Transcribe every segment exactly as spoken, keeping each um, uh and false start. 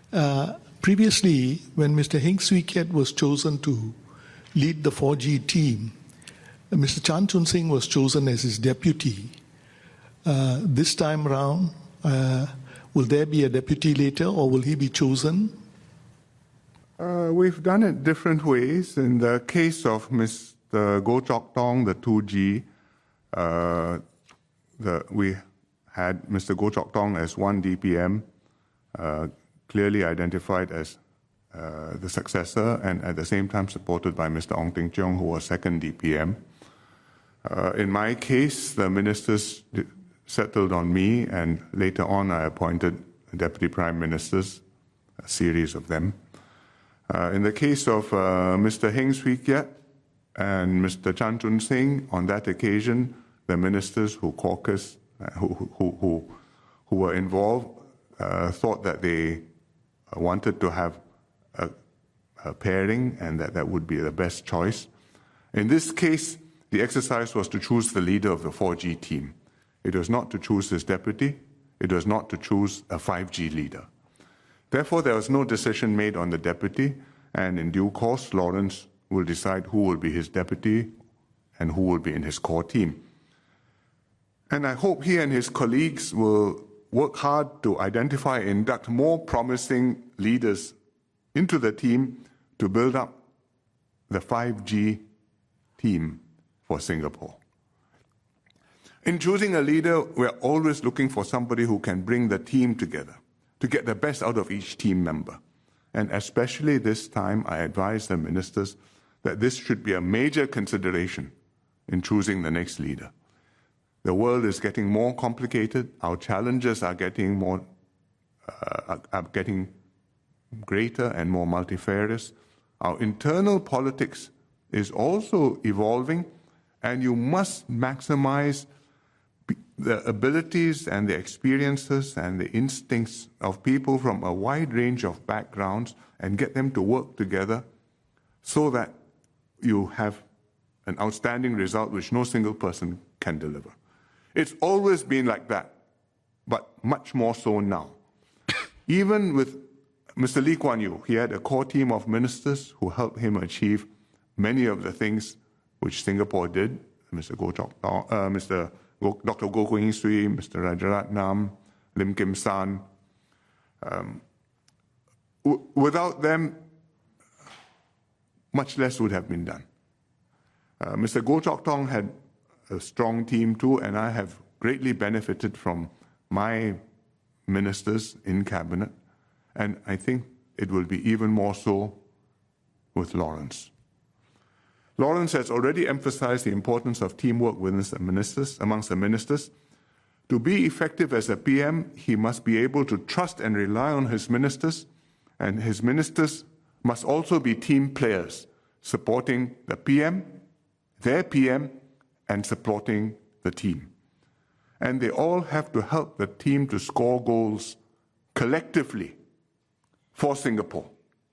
Uh, previously, when Mister Heng Swee Keat was chosen to lead the four G team, Mister Chan Chun Sing was chosen as his deputy. Uh, this time around, uh, will there be a deputy later, or will he be chosen? Uh, we've done it different ways. In the case of Mister Goh Chok Tong, the two G, uh, the, we had Mister Goh Chok Tong as one D P M, uh, clearly identified as uh, the successor, and at the same time supported by Mister Ong Teng Cheong, who was second D P M. Uh, in my case, the ministers settled on me, and later on I appointed deputy prime ministers, a series of them. Uh, in the case of uh, Mister Heng Swee Keat and Mister Chan Chun Sing, on that occasion, the ministers who caucused, uh, who, who, who, who were involved, uh, thought that they wanted to have a, a pairing and that that would be the best choice. In this case, the exercise was to choose the leader of the four G team. It was not to choose his deputy. It was not to choose a five G leader. Therefore, there was no decision made on the deputy, and in due course, Lawrence will decide who will be his deputy and who will be in his core team. And I hope he and his colleagues will work hard to identify and induct more promising leaders into the team to build up the five G team for Singapore. In choosing a leader, we're always looking for somebody who can bring the team together, to get the best out of each team member. And especially this time, I advise the ministers that this should be a major consideration in choosing the next leader. The world is getting more complicated. Our challenges are getting more, uh, are getting greater and more multifarious. Our internal politics is also evolving, and you must maximize the abilities and the experiences and the instincts of people from a wide range of backgrounds and get them to work together so that you have an outstanding result which no single person can deliver. It's always been like that, but much more so now. Even with Mister Lee Kuan Yew, he had a core team of ministers who helped him achieve many of the things which Singapore did. Mister Goh Chok Tong, uh, Mister Doctor Goh Heng Swee, Mister Rajaratnam, Lim Kim San. Um, without them, much less would have been done. Uh, Mister Goh Chok Tong had a strong team too, and I have greatly benefited from my ministers in cabinet, and I think it will be even more so with Lawrence. Lawrence has already emphasized the importance of teamwork within the ministers, amongst the ministers. To be effective as a P M, he must be able to trust and rely on his ministers, and his ministers must also be team players, supporting the P M, their P M, and supporting the team. And they all have to help the team to score goals collectively for Singapore.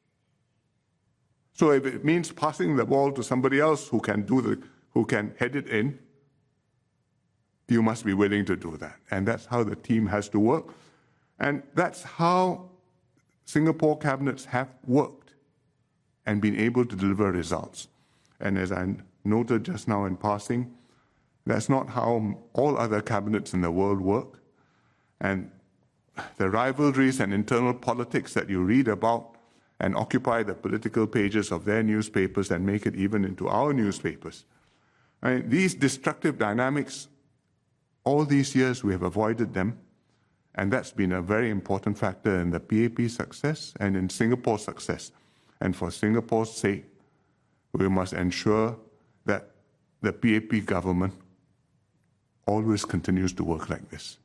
So if it means passing the ball to somebody else who can do the, who can head it in, you must be willing to do that. And that's how the team has to work. And that's how Singapore cabinets have worked and been able to deliver results. And as I noted just now in passing, that's not how all other cabinets in the world work. And the rivalries and internal politics that you read about and occupy the political pages of their newspapers and make it even into our newspapers. I mean, these destructive dynamics, all these years we have avoided them, and that's been a very important factor in the P A P's success and in Singapore's success. And for Singapore's sake, we must ensure that the P A P government always continues to work like this.